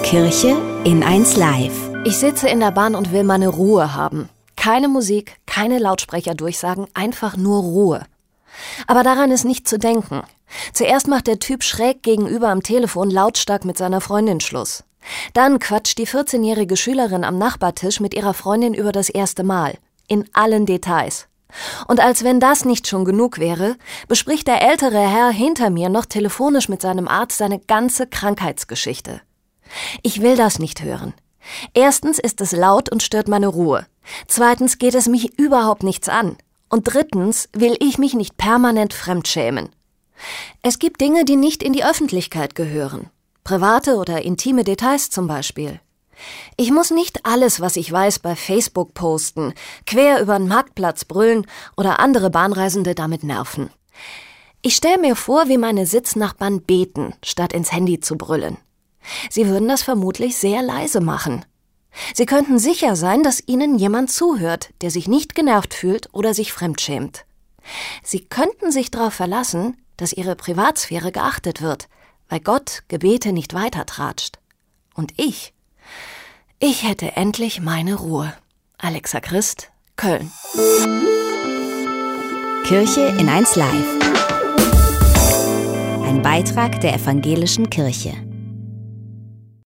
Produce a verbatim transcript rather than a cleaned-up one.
Kirche in eins Live. Ich sitze in der Bahn und will meine Ruhe haben. Keine Musik, keine Lautsprecherdurchsagen, einfach nur Ruhe. Aber daran ist nicht zu denken. Zuerst macht der Typ schräg gegenüber am Telefon lautstark mit seiner Freundin Schluss. Dann quatscht die vierzehnjährige Schülerin am Nachbartisch mit ihrer Freundin über das erste Mal. In allen Details. Und als wenn das nicht schon genug wäre, bespricht der ältere Herr hinter mir noch telefonisch mit seinem Arzt seine ganze Krankheitsgeschichte. Ich will das nicht hören. Erstens ist es laut und stört meine Ruhe. Zweitens geht es mich überhaupt nichts an. Und drittens will ich mich nicht permanent fremdschämen. Es gibt Dinge, die nicht in die Öffentlichkeit gehören. Private oder intime Details zum Beispiel. Ich muss nicht alles, was ich weiß, bei Facebook posten, quer über den Marktplatz brüllen oder andere Bahnreisende damit nerven. Ich stelle mir vor, wie meine Sitznachbarn beten, statt ins Handy zu brüllen. Sie würden das vermutlich sehr leise machen. Sie könnten sicher sein, dass ihnen jemand zuhört, der sich nicht genervt fühlt oder sich fremdschämt. Sie könnten sich darauf verlassen, dass ihre Privatsphäre geachtet wird, weil Gott Gebete nicht weitertratscht. Und ich, ich hätte endlich meine Ruhe. Alexa Christ, Köln. Kirche in eins Live. Ein Beitrag der Evangelischen Kirche.